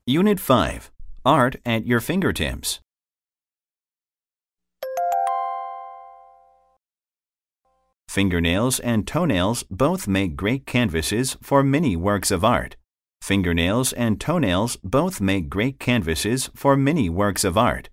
Unit 5. Art at your fingertips. Fingernails and toenails both make great canvases for many works of art. Fingernails and toenails both make great canvases for many works of art.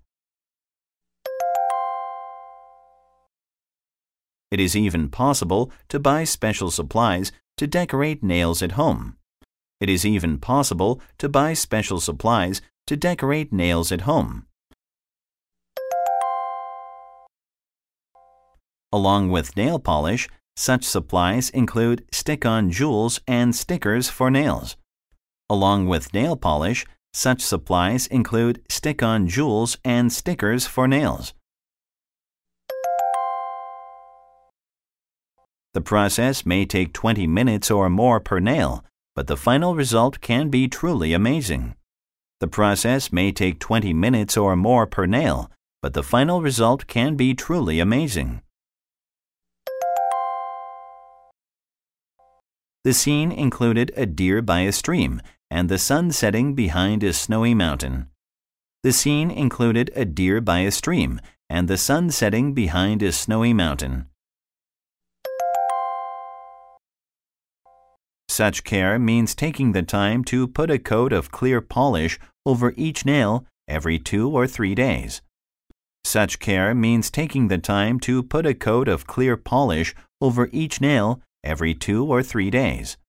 It is even possible to buy special supplies to decorate nails at home. It is even possible to buy special supplies to decorate nails at home. Along with nail polish, such supplies include stick-on jewels and stickers for nails. Along with nail polish, such supplies include stick-on jewels and stickers for nails. The process may take 20 minutes or more per nail, but the final result can be truly amazing. The process may take 20 minutes or more per nail, but the final result can be truly amazing. The scene included a deer by a stream and the sun setting behind a snowy mountain. The scene included a deer by a stream and the sun setting behind a snowy mountain. Such care means taking the time to put a coat of clear polish over each nail every 2 or 3 days. Such care means taking the time to put a coat of clear polish over each nail every 2 or 3 days.